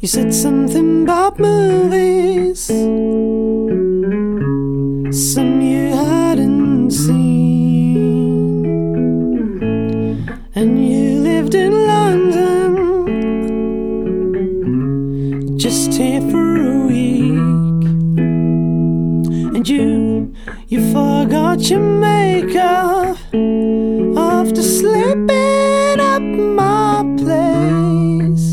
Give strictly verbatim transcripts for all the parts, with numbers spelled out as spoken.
You said something about movies, some you hadn't seen, and you lived in London, just here for a week, and you, you forgot your makeup after sleeping at my place.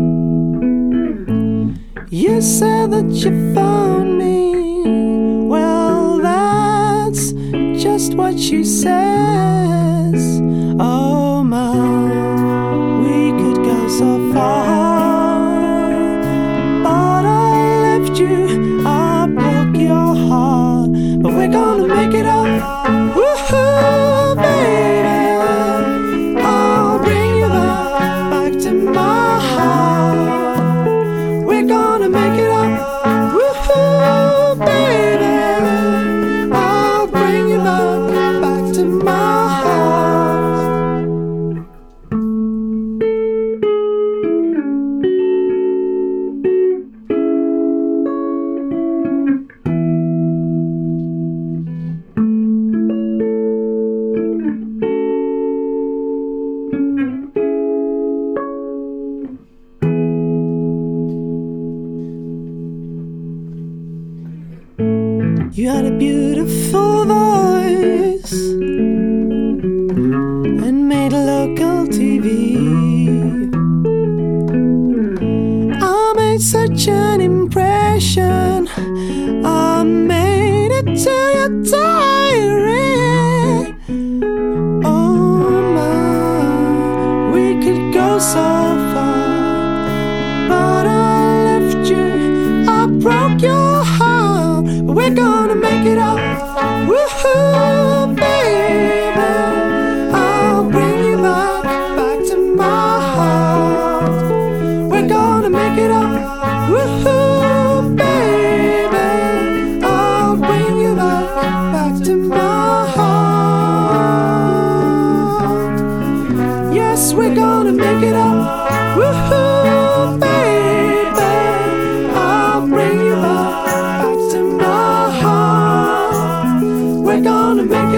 You said that you found me. Well, that's just what she says. Oh my, we could go so far, but I left you, I broke your heart, but we're gonna make it up. Woohoo, baby, I'll bring you back, back to my heart. We're gonna make it up. Woohoo, baby, I'll bring you back, back to my heart. You had a beautiful voice and made a local T V. I made such an impression, I made it to your diary. Oh my, we could go so far, but I left you, I broke your heart, but we're gonna make it up. Woohoo, baby, I'll bring you back, back to my heart. We're gonna make it up. Woohoo, baby, I'll bring you back, back to my heart. Yes, we're gonna make it up. Woohoo, baby, I'll bring you back, back to my heart. We're gonna make it